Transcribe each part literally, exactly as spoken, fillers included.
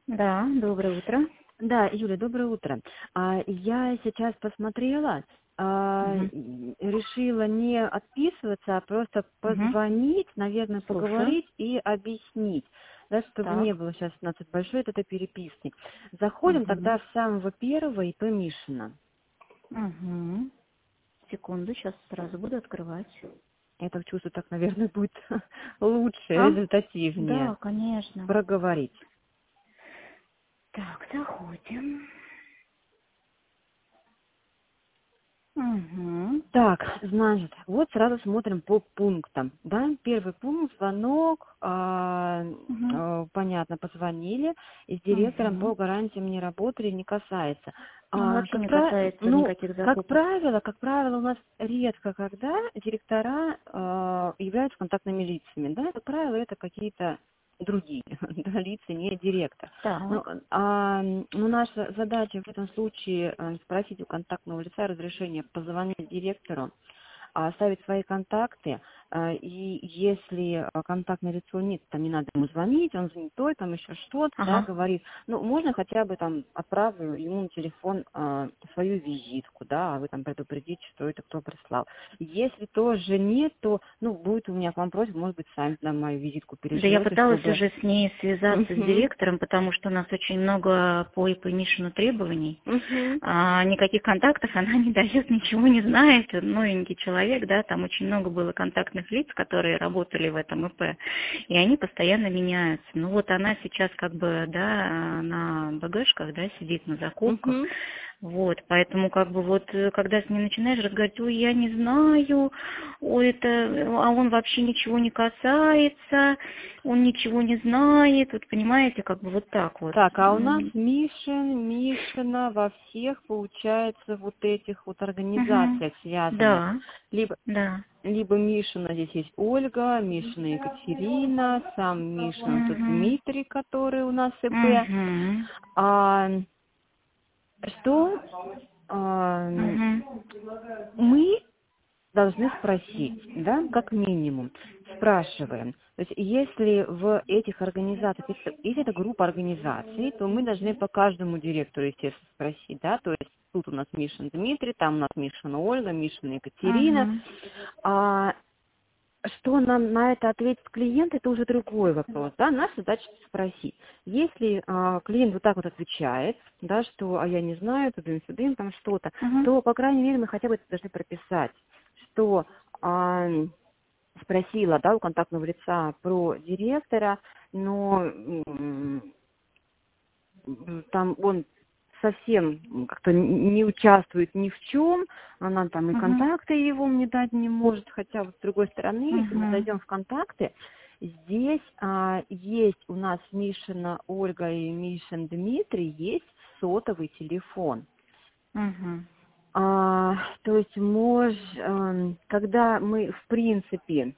Да, доброе утро. Да, Юля, доброе утро. А, Я сейчас посмотрела, а, Мгм. и решила не отписываться, а просто Мгм. позвонить, наверное, Слушаю. поговорить и объяснить, да, чтобы не Так. было сейчас у нас тут большой этот переписник. Заходим тогда Угу. в самого первого и П Мишина. Угу. Секунду, сейчас сразу буду открывать. Я так чувствую, так, наверное, будет лучше, А? результативнее Да, конечно. проговорить. Так, заходим. Угу. Так, значит, вот сразу смотрим по пунктам, да. Первый пункт — звонок, а, Угу. а, понятно, позвонили, и с директором Угу. по гарантиям не работали, не касается. Он А, вообще как, не пра- касается ну, никаких как закупок. правило, как правило, у нас редко, когда директора а, являются контактными лицами, да, как правило, это какие-то другие да, лица, не директор. Ну, Так. а, ну, наша задача в этом случае а, спросить у контактного лица разрешение позвонить директору, а, оставить свои контакты, а, и если а, контактное лицо нет, там не надо ему звонить, он занятой, там еще что-то, да, Ага. говорит, ну, можно хотя бы там отправлю ему на телефон а, свою визитку, да, а вы там предупредите, что это кто прислал. Если тоже нет, то, ну, будет у меня к вам просьба, может быть, сами нам мою визитку Да я перешлете, пыталась чтобы... уже с ней связаться с Мгм. директором, потому что у нас очень много по ИП Мишину требований. Мгм. А, никаких контактов она не дает, ничего не знает. Новенький человек, да, там очень много было контактных лиц, которые работали в этом ИП, и они постоянно меняются. Ну вот она сейчас как бы, да, на БГшках, да, сидит на закупках. Мгм. Вот, поэтому как бы вот, э, когда с ним начинаешь разговаривать, ой, я не знаю, ой, это, а он вообще ничего не касается, он ничего не знает, вот понимаете, как бы вот так вот. Так, а у нас М, Мишин, Мишина во всех, получается, вот этих вот мгм. организациях связаны. Да, Либо, да. либо Мишина, здесь есть Ольга, Мишина Екатерина, сам Мишин, тут Мгм. Дмитрий, который у нас ИП. Мгм. А, что а, Мгм. мы должны спросить, да, как минимум, спрашиваем. То есть если в этих организациях, если если это группа организаций, то мы должны по каждому директору, естественно, спросить, да, то есть тут у нас Мишин Дмитрий, там у нас Мишина Ольга, Мишина Екатерина. Мгм. А что нам на это ответит клиент, это уже другой вопрос, да, наша задача спросить. Если а, клиент вот так вот отвечает, да, что, а я не знаю, тудым-сюдым, там что-то, Мгм. то, по крайней мере, мы хотя бы это должны прописать, что а, спросила, да, у контактного лица про директора, но м, м, там он совсем как-то не участвует ни в чем, она там и Мгм. контакты его мне дать не может, хотя вот с другой стороны, если мы Мгм. зайдем в контакты, здесь а, есть у нас Мишина Ольга и Мишин Дмитрий, есть сотовый телефон. Мгм. А, то есть, мож, эм, когда мы, в принципе,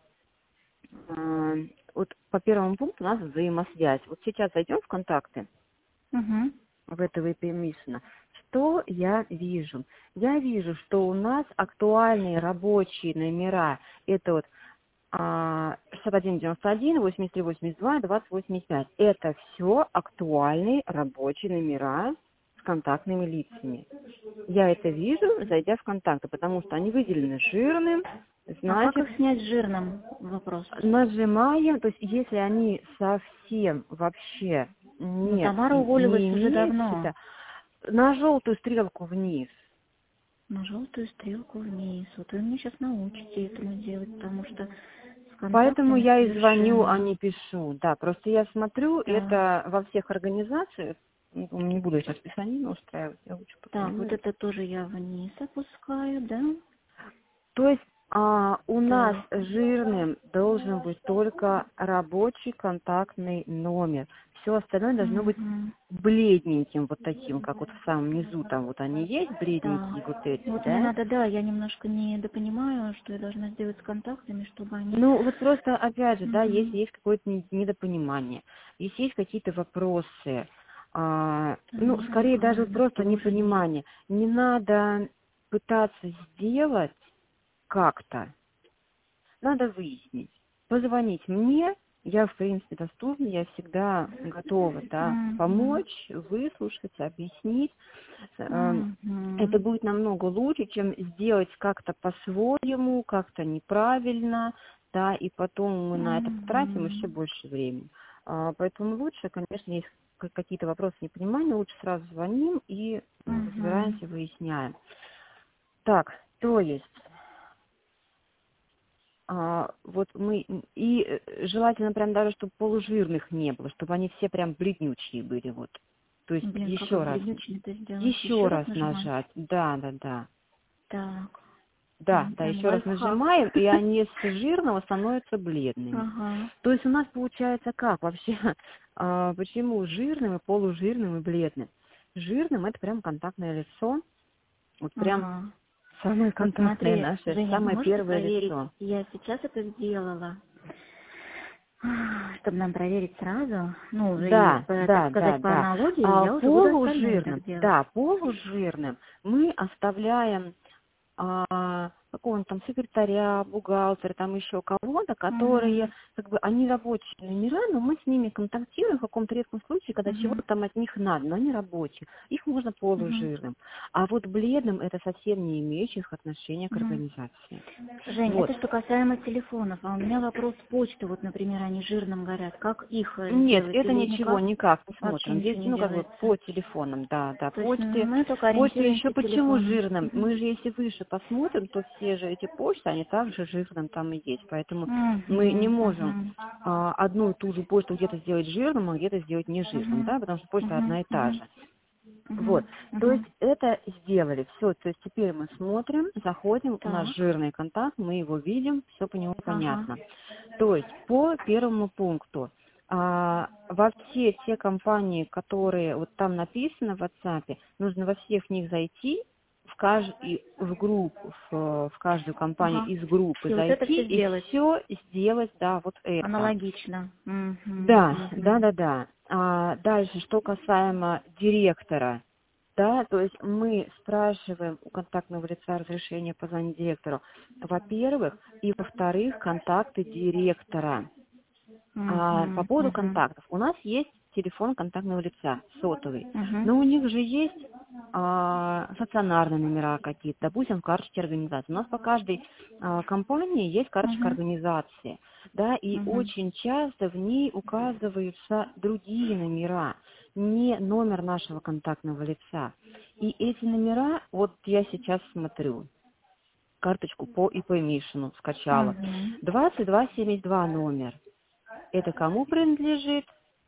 а, вот по первому пункту у нас взаимосвязь. Вот сейчас зайдем в контакты, Мгм. в этого ИП Мишина. Что я вижу? Я вижу, что у нас актуальные рабочие номера, это вот а, шестьдесят один девяносто один, восемьдесят три восемьдесят два, двадцать восемьдесят пять. Это все актуальные рабочие номера с контактными лицами. Я это вижу, зайдя в контакты, потому что они выделены жирным, А как значит, их снять жирным? Вопрос. нажимаем, то есть если они совсем вообще Ну, нет, Тамара не уволилась уже имеют давно. чьи-то, на желтую стрелку вниз. На желтую стрелку вниз. Вот вы мне сейчас научите этому делать, потому что с Поэтому контактами я и звоню, а совершенно. не пишу. Да, просто я смотрю, Так, это во всех организациях, ну, не буду сейчас писанину устраивать, я лучше так, вот покажу. это тоже я вниз опускаю, да? То есть а, у нас Так. жирным должен быть только рабочий контактный номер. Все остальное должно быть Угу. бледненьким, вот таким, как вот в самом низу, там вот они есть, бледненькие вот Так. эти, Вот мне да? надо, да, я немножко недопонимаю, что я должна сделать с контактами, чтобы они... Ну, вот просто, опять же, да, Угу. если есть какое-то не- недопонимание, если есть какие-то вопросы, а, ну, Тамара скорее даже вот Николаевна просто тоже нет. непонимание, не надо пытаться сделать как-то, надо выяснить, позвонить мне, я, в принципе, доступна, я всегда готова, да, Мгм. помочь, выслушать, объяснить. Э, Это Мгм. будет намного лучше, чем сделать как-то по-своему, как-то неправильно, да, и потом мы на это потратим еще Мгм. больше времени. А, Поэтому лучше, конечно, если к- какие-то вопросы непонимания, лучше сразу звоним и м, Мгм. разбираемся, выясняем. Так, то есть, а, вот мы, м, и э, желательно прям даже, чтобы полужирных не было, чтобы они все прям бледнючие были, вот. То есть Блин, как еще их раз, бледнючими-то сделать? еще Еще раз раз нажимать? нажать, да, да, да. Так. Да, М, да, Прям еще раз лайфхак. нажимаем, и они с жирного становятся бледными. Ага. То есть у нас получается как вообще? А, почему жирным и полужирным и бледным? Жирным это прям контактное лицо, вот прям Ага. самое Вот контактное смотри, наше, Женя, вы самое можете первое проверить? лицо. Я сейчас это сделала. Чтобы нам проверить сразу, ну, уже и, Да, по- так да, да, сказать, по да. аналогии, А я уже буду остальные так полужирным, делать. да, полужирным мы оставляем а, какого-нибудь там секретаря, бухгалтера, там еще кого-то, которые, Угу. как бы, они рабочие номера, но мы с ними контактируем в каком-то редком случае, когда Угу. чего-то там от них надо, но они рабочие. Их можно Угу. полужирным. А вот бледным это совсем не имеющих отношения к Угу. организации. Жень, Вот. это что касаемо телефонов. А у меня вопрос почты, вот, например, они жирным горят. Как их э, Нет, сделать? это Или ничего никак? никак не Вообще смотрим. Здесь, ничего не ну, как бы делается. по телефонам, да, да, То есть почте. мы только Почте еще ориентируемся почему телефоном. жирным? Угу. Мы же, если выше посмотрим, то все же эти почты, они также жирным там и есть. Поэтому мы не Угу. можем Угу. а, одну и ту же почту где-то сделать жирным, а где-то сделать не жирным, Угу. да, потому что почта Угу. одна и та Угу. же. Вот, Угу. то есть Угу. это сделали, все, то есть теперь мы смотрим, заходим, у нас Так. жирный контакт, мы его видим, все по нему Ага. понятно. То есть по первому пункту, а, во все те компании, которые вот там написано в WhatsApp, нужно во всех них зайти, в каждую в группу, в, в каждую компанию Ага. из группы И вот это зайти все и сделать. все сделать, да, вот это. Аналогично. Угу. Да, да, Угу. да, да. А дальше, что касаемо директора, да, то есть мы спрашиваем у контактного лица разрешение позвонить директору, во-первых, и во-вторых, контакты директора. А по Угу. поводу Угу. контактов, у нас есть телефон контактного лица, сотовый, Угу. но у них же есть а, стационарные номера какие-то, допустим, карточки организации. У нас по каждой а, компании есть карточка Угу. организации, да, и Угу. очень часто в ней указываются другие номера, не номер нашего контактного лица. И эти номера, вот я сейчас смотрю, карточку по ИП Мишину скачала, Угу. двадцать два семьдесят два номер. Это кому принадлежит?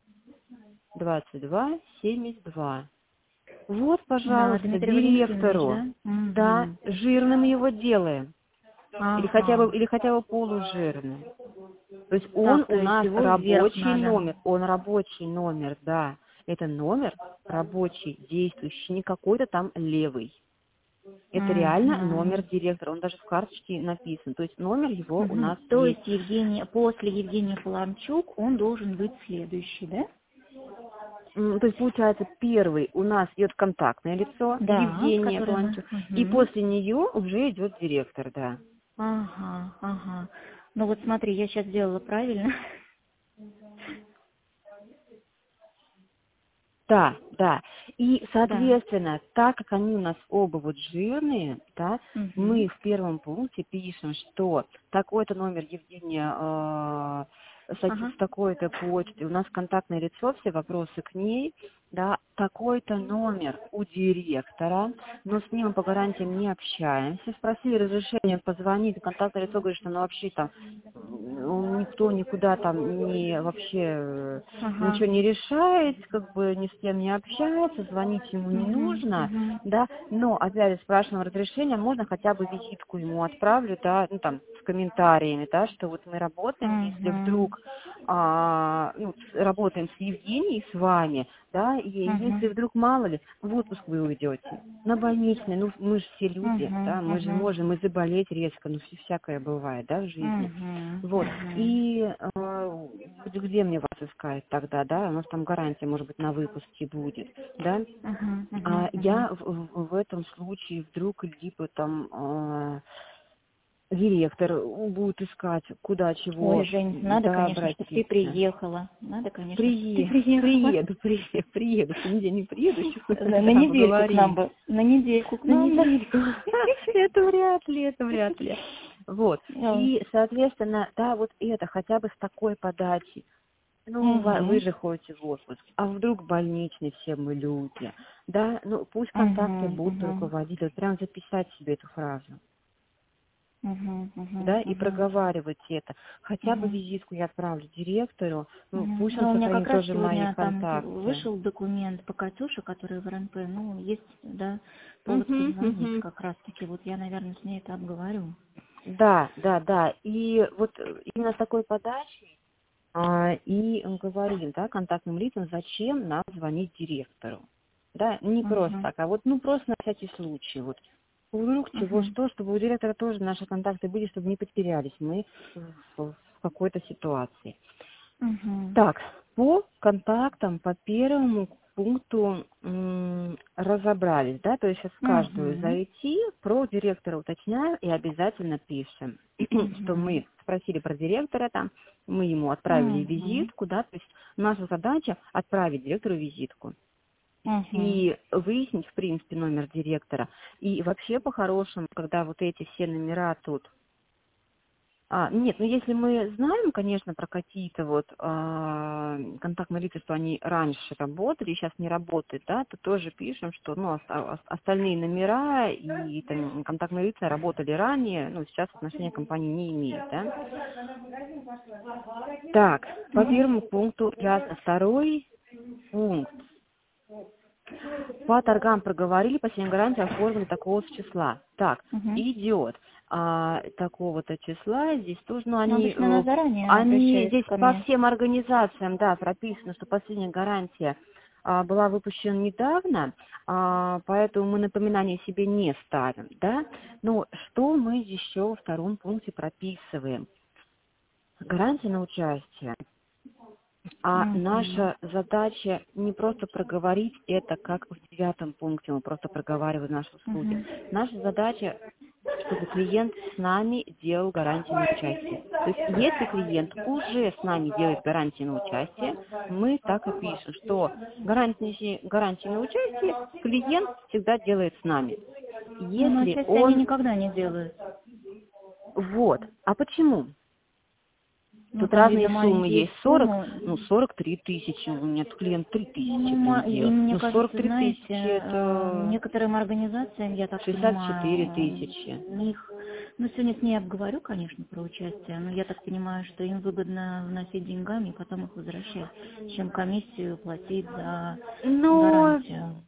двадцать два семьдесят два. Вот, Да, пожалуйста, Дмитрий Валентинович, директору. да? Да, Угу. жирным его делаем. Или хотя бы, Ага. или хотя бы полужирным. То есть он Так, то у есть нас его вверх рабочий надо. номер. Он рабочий номер, да. Это номер рабочий, действующий, не какой-то там левый. Это реально номер Угу. директора. Он даже в карточке написан. То есть номер его у Угу. нас То есть. есть Евгений, после Евгения Полончук он должен быть следующий, да? М, То есть, получается, первый у нас идет контактное лицо, Да, с Евгения которой мы. Паланчук, и Угу. после нее уже идет директор, да. Ага, ага. Ну вот смотри, я сейчас сделала правильно. Да, да. И, Да. соответственно, так как они у нас оба вот жирные, да, Угу. мы в первом пункте пишем, что такой-то номер Евгения э, садится Ага. с такой-то почты, у нас контактное лицо, все вопросы к ней, да, такой-то номер у директора, но с ним мы по гарантиям не общаемся, спросили разрешение позвонить, контактное лицо говорит, что ну вообще там м, никто никуда там не вообще э, Ага. ничего не решает, как бы ни с кем не общается, звонить ему не Угу. нужно, Угу. да, но опять же спрашиваем разрешения, можно хотя бы визитку ему отправлю, да, ну там с комментариями, да, что вот мы работаем, если Угу. вдруг а, ну, с- работаем с Евгенией, с вами, да, и если Угу. вдруг мало ли, в отпуск вы уйдете, на больничный, ну мы же все люди, Угу. да, мы же Угу. можем и заболеть резко, ну все всякое бывает, да, в жизни. Угу. Вот. Угу. И э, где где мне вас искать тогда, да? У нас там гарантия, может быть, на выпуске будет, да? Угу. А Угу. я в, в- в этом случае вдруг либо там э, директор будет искать, куда чего. Ой, Жень, надо, да, конечно, чтобы ты приехала. Надо, конечно, Прие... чтобы ты приехала. Приеду, приеду, приеду. В понедельник не приеду, еще На, на недельку к нам бы. На недельку к На нам. недельку. Это вряд ли, это вряд ли. Вот. И, соответственно, да, вот это, хотя бы с такой подачей. Ну, Угу. вы же ходите в отпуск, а вдруг больничные все мы люди, да, ну, пусть контакты Угу, будут угу. руководить, вот прям записать себе эту фразу, угу, угу, да, угу. и проговаривать это. Хотя угу. бы визитку я отправлю директору, ну, угу. пусть Ну, он у меня сохранит как раз тоже мои сегодня там контакты. вышел документ по Катюше, который в эр эн пэ, ну, есть, да, повод Угу, позвонить угу. как раз-таки, вот я, наверное, с ней это обговорю. Да, да, да, и вот именно с такой подачей, а, и говорим, да, контактным лицам, зачем нам звонить директору. Да, не Угу. просто так, а вот, ну, просто на всякий случай, вот. Вдруг чего, Угу. что, чтобы у директора тоже наши контакты были, чтобы не потерялись мы в, в какой-то ситуации. Угу. Так, по контактам, по первому пункту м, разобрались, да, то есть сейчас каждую Угу. зайти, про директора уточняю и обязательно пишем, что мы спросили про директора там, мы ему отправили Угу. визитку, да, то есть наша задача отправить директору визитку. Угу. И выяснить, в принципе, номер директора. И вообще, по-хорошему, когда вот эти все номера тут... А, нет, ну если мы знаем, конечно, про какие-то вот а, контактные лица, что они раньше работали, сейчас не работают, да, то тоже пишем, что ну, оста- остальные номера и там, контактные лица работали ранее, ну, сейчас отношения к компании не имеют, да. Так, по первому пункту ясно. Второй пункт. По торгам проговорили, последняя гарантия оформили такого числа. Так, Угу. идет а, такого-то числа, здесь тоже, ну, Ну, они, обычно она заранее они обращается здесь ко по мне. всем организациям, да, прописано, что последняя гарантия а, была выпущена недавно, а, поэтому мы напоминания себе не ставим, да. Но что мы еще во втором пункте прописываем? Гарантия на участие. А Угу. наша задача не просто проговорить это, как в девятом пункте мы просто проговариваем наши услуги. Угу. Наша задача, чтобы клиент с нами делал гарантию на участие. То есть, если клиент уже с нами делает гарантию на участие, мы так и пишем, что гарантию, гарантию на участие клиент всегда делает с нами. Ну, на Если участие он... они никогда не делают. Вот. А почему? Ну, Тут там, разные видно, суммы маленькие есть. сорок, суммы. ну, сорок три тысячи. У меня тут клиент три тысячи Ну, это ма- не и делал. мне Ну, сорок кажется, три знаете, тысячи э, это некоторым организациям, я так шестьдесят четыре понимаю, тысячи. у них, ну, сегодня с ней обговорю, конечно, про участие, но я так понимаю, что им выгодно вносить деньгами и потом их возвращать, чем комиссию платить за Но гарантию.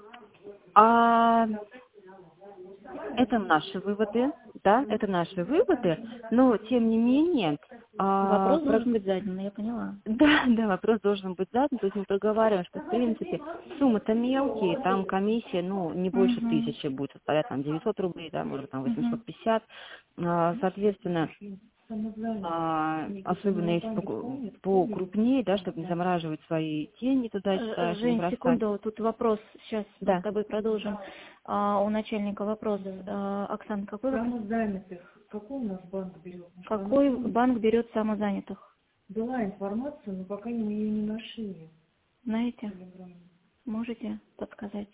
а, это наши выводы, да, это наши выводы, но тем не менее, а, Вопрос про- должен быть задан, я поняла. да, да, вопрос должен быть задан, то есть мы проговариваем, что в принципе суммы-то мелкие, там комиссия, ну, не больше Угу. тысячи будет составлять, там девятьсот рублей, да, может там Угу. восемьсот пятьдесят, А, соответственно, а, особенно если по- покрупнее, да, чтобы не замораживать свои деньги туда Э, сюда, не Жень, бросать. секунду, тут вопрос, сейчас мы Да. с тобой продолжим. А, у начальника вопрос. А, Оксана, какой вопрос? Самозанятых. Какой у нас банк берет? Какой банк берет самозанятых? Была информация, но пока мы ее не нашли. Знаете? Можете подсказать?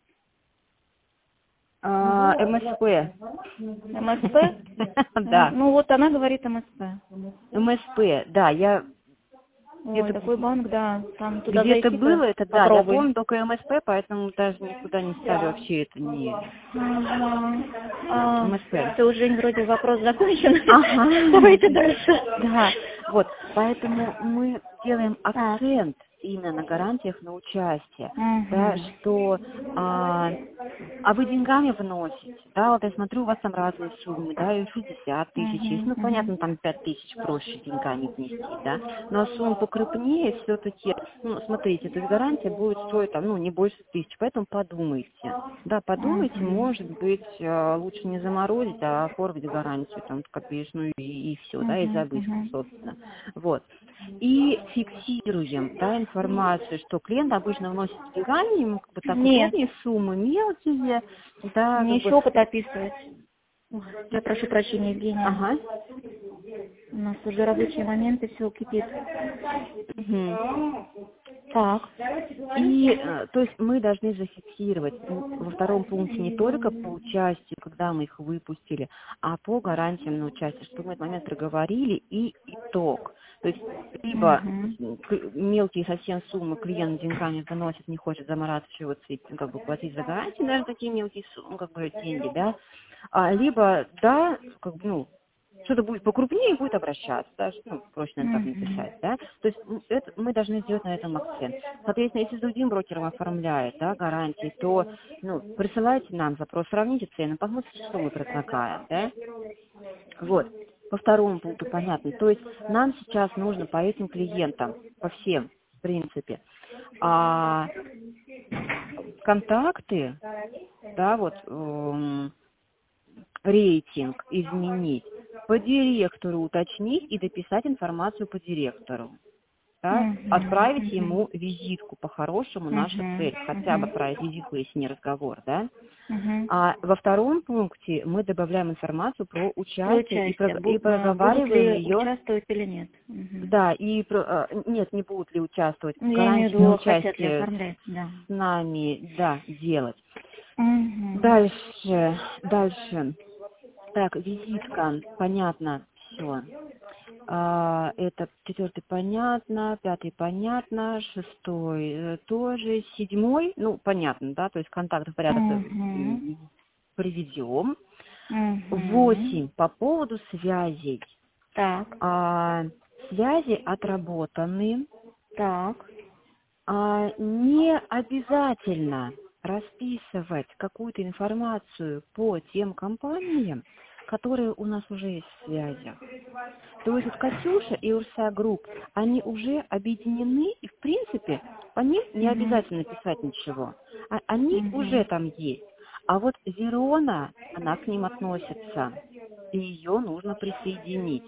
А, эм эс пэ. эм эс пэ? Да. Ну вот она говорит эм эс пэ. эм эс пэ, да, я Ой, где-то такой банк, да, там туда где-то зайти-то было это, да, я попробуй. помню только эм эс пэ, поэтому даже никуда не ставлю вообще это не Ага. А, эм эс пэ. это уже вроде вопрос закончен. Ага. Давайте дальше. Да, вот, поэтому мы делаем Так. акцент именно на гарантиях на участие, Мгм. да, что а, а вы деньгами вносите, да, вот я смотрю, у вас там разные суммы, да, и шестьдесят тысяч есть, Мгм, ну, мгм. понятно, там пять тысяч проще деньгами внести, да, но сумма покрупнее все-таки, ну, смотрите, то есть гарантия будет стоить, там, ну, не больше тысячи, поэтому подумайте, да, подумайте, Мгм. может быть, э, лучше не заморозить, а оформить гарантию, там, копеечную и, и все, да, и Мгм, забыть, мгм. собственно, вот. И фиксируем, да, информацию, что клиент обычно вносит деньгами, ему как бы так Нет, удобнее, суммы мелкие, да, мне как бы, еще опыт описывать. Я прошу прощения, Евгения. Ага. У нас уже рабочие моменты, все кипит. Угу. Так. И, э, то есть мы должны зафиксировать м, во втором пункте не только по участию, когда мы их выпустили, а по гарантиям на участие, что мы этот момент проговорили, и итог. То есть либо Угу. к- мелкие совсем суммы клиент деньгами выносит, не хочет заморачиваться и как бы платить за гарантии, даже такие мелкие суммы, как бы деньги, да, а, либо, да, как бы, ну, что-то будет покрупнее, будет обращаться, да, что, ну, проще, наверное, так написать, да. То есть м, это, мы должны сделать на этом акцент. Соответственно, если с другим брокером оформляет, да, гарантии, то, ну, присылайте нам запрос, сравните цены, посмотрите, что мы предлагаем, да. Вот. По второму пункту понятно. То есть нам сейчас нужно по этим клиентам, по всем, в принципе, а, контакты, да, вот, эм, рейтинг изменить, по директору уточнить и дописать информацию по директору. Да? Отправить ему визитку, по-хорошему, наша цель. Хотя бы отправить визитку, если не разговор. Да? А во втором пункте мы добавляем информацию про участие, и, про, и проговариваем ее. Участвовать или нет? Угу. Да, и про, нет, не будут ли участвовать. Ну, я имею в Гарантию виду, на хотят ли участие оформлять, да. с нами, да, делать. Угу. Дальше, дальше. Так, визитка, понятно, все. А, это четвертый понятно, пятый понятно, шестой э, тоже, седьмой, ну, понятно, да, то есть контактов порядок Угу. приведем. Угу. Восемь по поводу связей. Так. А, связи отработаны. Так. А, не обязательно расписывать какую-то информацию по тем компаниям, которые у нас уже есть в связях. То есть вот Катюша и Урса Групп, они уже объединены, и в принципе по ним не обязательно писать ничего. А, они Угу. уже там есть. А вот Верона, она к ним относится, и ее нужно присоединить.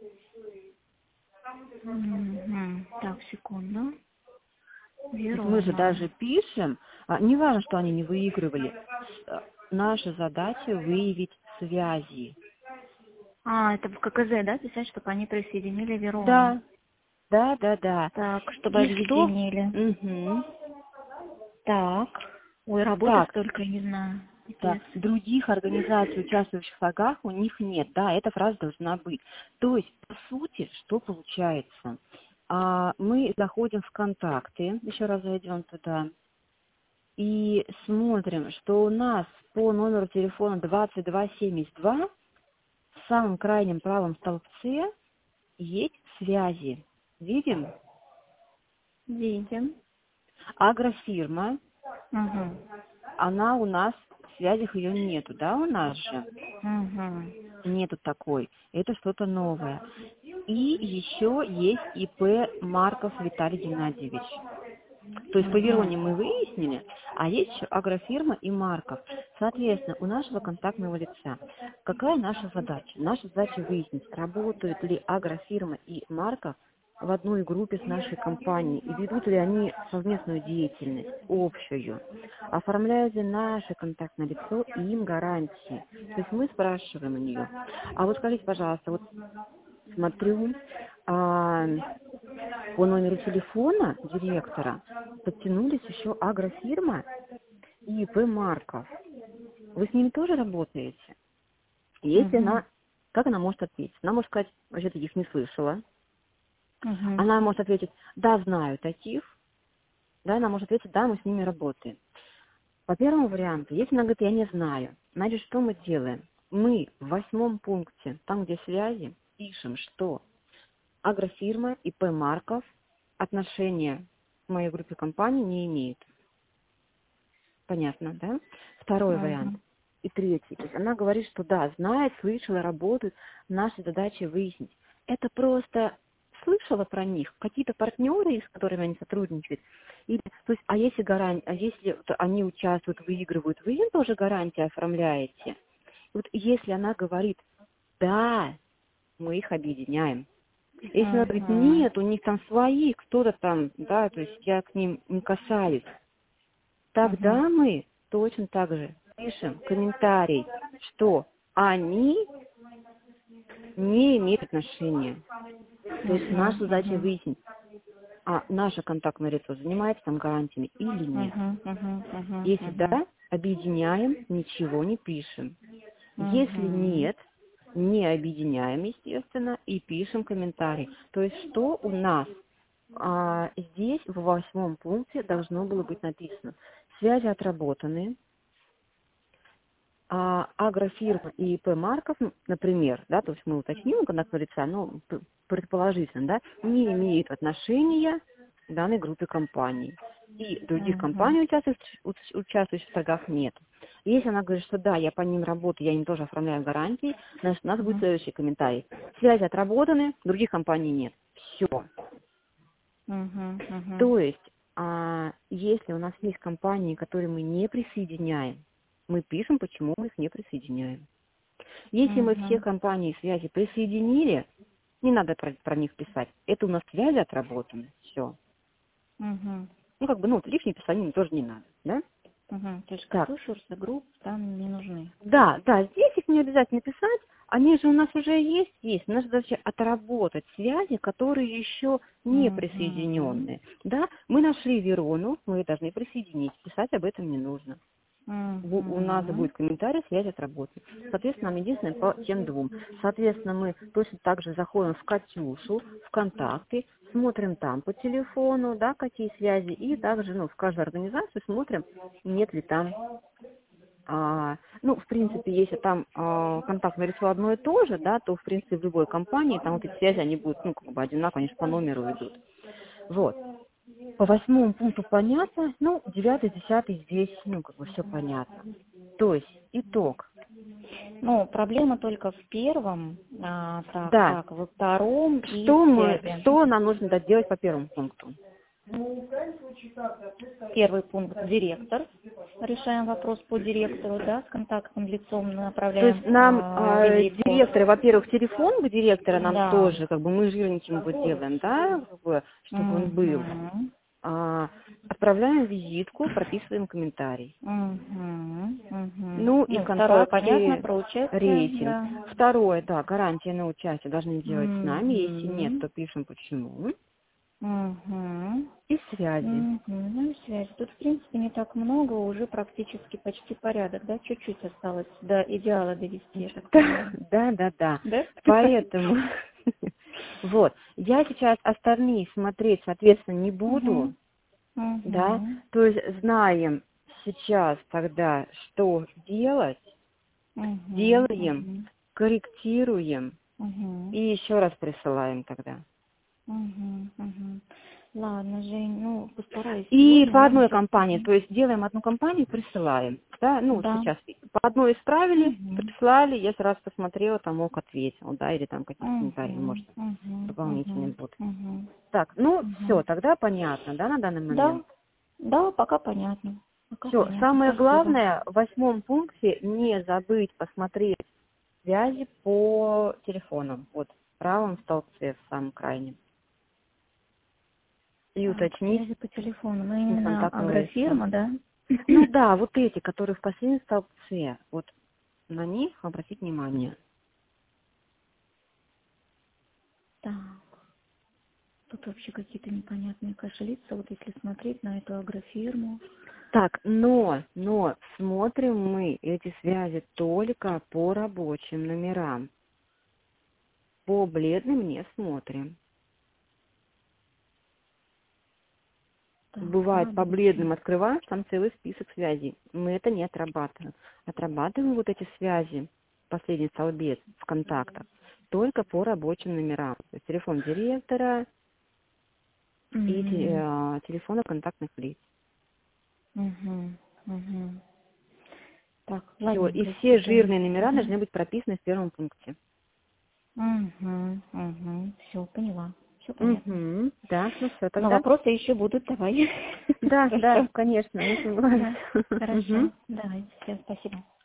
Угу. Так, секунду. Верона. Мы же даже пишем, а, не важно, что они не выигрывали, с- наша задача выявить связи. А, это в ККЗ, да, писать, чтобы они присоединили Верону? Да, да, да, да. Так, чтобы И что? объединили. Угу. Так. Ой, работы Так, столько, не знаю. да, Пипец. других организаций, участвующих в шагах, у них нет. Да, эта фраза должна быть. То есть, по сути, что получается? А, мы заходим в контакты, еще раз зайдем туда, и смотрим, что у нас по номеру телефона двадцать два семьдесят два в самом крайнем правом столбце есть связи. Видим? Видим. Агрофирма, Угу. она у нас, в связях ее нету, да, у нас же? Угу. Нету такой. Это что-то новое. И еще есть ИП Марков Виталий Геннадьевич. То есть по Вероне мы выяснили, а есть еще агрофирма и Марков. Соответственно, у нашего контактного лица какая наша задача? Наша задача выяснить, работают ли агрофирма и Марков в одной группе с нашей компанией и ведут ли они совместную деятельность, общую. Оформляют ли наше контактное лицо и им гарантии. То есть мы спрашиваем у нее. А вот скажите, пожалуйста, вот смотрю, а, по номеру телефона директора подтянулись еще агрофирма и ИП Марков. Вы с ними тоже работаете? Если Угу. она, как она может ответить? Она может сказать, вообще-то их не слышала. Угу. Она может ответить, да, знаю таких. Да, она может ответить, да, мы с ними работаем. По первому варианту, если она говорит, я не знаю, значит, что мы делаем? Мы в восьмом пункте, там, где связи, пишем, что агрофирма ИП Марков отношения к моей группе компаний не имеет. Понятно, да? Второй Угу. вариант. И третий. То есть она говорит, что да, знает, слышала, работает. Наша задача выяснить. Это просто слышала про них какие-то партнеры, с которыми они сотрудничают. Или, то есть, а если гарантия, а если вот они участвуют, выигрывают, вы им тоже гарантии оформляете? И вот если она говорит, да, мы их объединяем. Если она говорит, нет, у них там свои, кто-то там, да, то есть я к ним не касаюсь, тогда Угу. мы точно так же пишем комментарий, что они не имеют отношения. То есть Мгм, наша задача мгм. выяснить, а наше контактное лицо занимается там гарантиями или нет. Мгм, мгм, мгм, Если мгм. да, объединяем, ничего не пишем. Если Мгм. нет, не объединяем, естественно, и пишем комментарий. То есть что у нас а, здесь в восьмом пункте должно было быть написано? Связи отработаны, а агрофирма и ИП Марков, ну, например, да, то есть мы уточним контактное лица, но п- предположительно, да, не имеют отношения к данной группе компаний. И других Мгм. компаний, участвующих, уч- участвующих в торгах, нет. Если она говорит, что да, я по ним работаю, я им тоже оформляю гарантии, значит, у нас будет Мгм. следующий комментарий. Связи отработаны, других компаний нет. Все. Мгм, мгм. То есть, а, если у нас есть компании, которые мы не присоединяем, мы пишем, почему мы их не присоединяем. Если мы все Мгм. компании связи присоединили, не надо про, про них писать. Это у нас связи отработаны. Все. Мгм. Ну, как бы, ну, лишнее писание тоже не надо, да? Мгм. То есть Так. катушурсы, групп там не нужны. Да, да, здесь их не обязательно писать. Они же у нас уже есть, есть. Наша задача отработать связи, которые еще не Мгм. присоединенные. Да, мы нашли Верону, мы ее должны присоединить. Писать об этом не нужно. У у нас Мгм. будет комментарий, связь отработает. Соответственно, нам единственное по тем двум. Соответственно, мы точно так же заходим в Катюшу, в контакты, смотрим там по телефону, да, какие связи, и также, ну, в каждую организацию смотрим, нет ли там, а, ну, в принципе, если там а, контактное лицо одно и то же, да, то, в принципе, в любой компании там вот эти связи, они будут, ну, как бы одинаково, они же по номеру идут. Вот. По восьмому пункту понятно, ну, девятый, десятый здесь, ну, как бы все понятно. То есть, итог. Ну, проблема только в первом, а, так, Да, так, во втором и что мы, связи. что нам нужно доделать по первому пункту? Первый пункт — директор. Решаем вопрос по директору, да, с контактным лицом То есть направляем нам а, э, визитку. директора, во-первых, телефон бы директора нам Да. тоже, как бы мы жирненьким его делаем, да, как бы, чтобы он был. Мгм. А, отправляем визитку, прописываем комментарий. Мгм. Мгм. Ну и Ну, второе понятно, контакты, про участие, рейтинг. да. Второе, да, гарантия на участие должны делать с нами. Если нет, Мгм. то пишем почему. Мгм. И связи. Мгм. Ну и связь. Тут, в принципе, не так много, уже практически почти порядок, да? Чуть-чуть осталось до идеала довести, я так Да, понимаю. да, да, да. Да? Поэтому, вот, я сейчас остальные смотреть, соответственно, не буду, Мгм. да, Мгм. то есть знаем сейчас тогда, что делать, Мгм. делаем, Мгм. корректируем Мгм. и еще раз присылаем тогда. Мгм. Мгм. Ладно, Жень, ну, постараюсь И сегодня, по ладно, одной сейчас. компании, то есть делаем одну компанию, присылаем. Да, ну вот Да. сейчас по одной исправили, Мгм. прислали, я сразу посмотрела, там ок ответил, да, или там какие-то комментарии, может, Мгм. Мгм. дополнительные Мгм. будут. Мгм. Так, ну все, Мгм. тогда понятно, да, на данный момент. Да, да, пока понятно. Пока Все, понятно. самое Спасибо. главное, в восьмом пункте не забыть посмотреть связи по телефонам, вот в правом столбце, в самом крайнем, и Так, уточнить связи по телефону. Ну, именно контактного лица. агрофирма, да? Ну да, вот эти, которые в последнем столбце, вот на них обратить внимание. Так, тут вообще какие-то непонятные кошелицы. Вот если смотреть на эту агрофирму. Так, но, но смотрим мы эти связи только по рабочим номерам. По бледным не смотрим. Так, Бывает, по рабочий. бледным открываешь, там целый список связей. Мы это не отрабатываем. Отрабатываем вот эти связи, последний столбец в контактах, только по рабочим номерам. То есть телефон директора и те- Угу. э, телефоны контактных лиц. Угу. Угу. Так, Все, и ладненько, все Жень. жирные номера Угу. должны быть прописаны в первом пункте. Угу. Угу. Все, поняла. Все понятно. Угу, да, ну все Но тогда. вопросы еще будут, давай. Да, да, Хорошо. конечно, не сомневаюсь. Да, Мгм. хорошо. Давай, все, спасибо.